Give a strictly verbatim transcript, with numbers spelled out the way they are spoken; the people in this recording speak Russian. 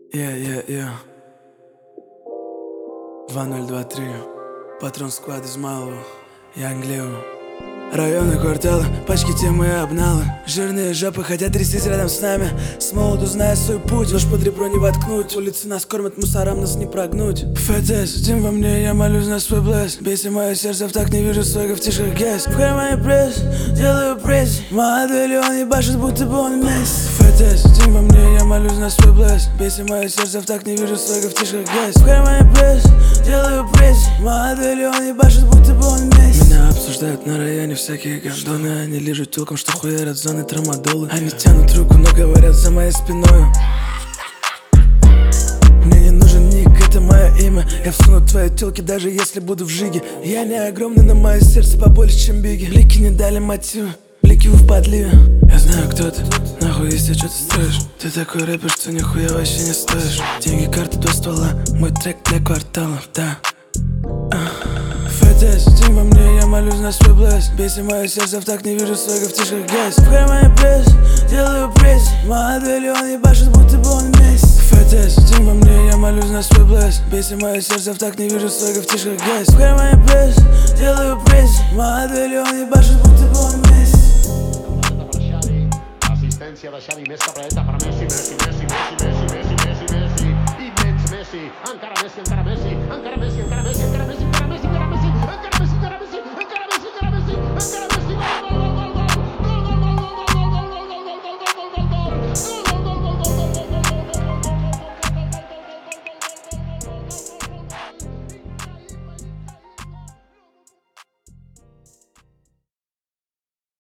Yeah, yeah, yeah. два ноль два три. Патрон сквад из малого. Young Leo. Районы, кварталы, пачки темы и обналы. Жирные жопы хотят трястись рядом с нами. С молоду зная свой путь, нож под ребро не воткнуть. Улицы нас кормят мусорам, нас не прогнуть. ФТС, дым во мне, я молюсь на свой блеск. Бейся мое сердце, в так не вижу свойга в тиших гест. В кармане пресс, делаю пресс. Молодой Леон ебашит, будто бы он Месси. ФТС, дым во мне, я молюсь на свой блеск. Бейся мое сердце, в так не вижу свойга в тиших гест. В кармане пресс, делаю пресс. Молодой Леон ебашит, будто бы он Месси. Меня обсуждают на районе всякие гондоны. Они лежат телком, что хуярят зоны трамадолы. Они тянут руку, но говорят за моей спиной. Мне не нужен ник, это мое имя. Я всуну твои телки, даже если буду в жиге. Я не огромный, но мое сердце побольше, чем биги. Блики не дали мотива, блики в подливе. Я знаю, кто ты, нахуй, если что ты строишь. Ты такой рэпер, что нихуя вообще не стоишь. Деньги, карты, до ствола, мой трек для кварталов, да. ФТС, дым во мне, я молюсь на свой блеск. Бейся мое сердце, в так не вижу свойга в тиших гест. В кармане пресс, делаю пресс. Молодой Леон ебашит, будто бы он Месси. ФТС, дым во мне, я молюсь на свой блеск. Бейся мое сердце, в так не вижу свойга в тиших гест. В кармане пресс, делаю пресс. Молодой Леон ебашит, будто бы он Месси. Assistència de Xavi, més cap a dreta per Messi, Messi, Messi, Messi, Messi, Messi, Messi, Messi, immens Messi, encara Messi, encara Messi, encara Messi, encara Messi, encara Messi.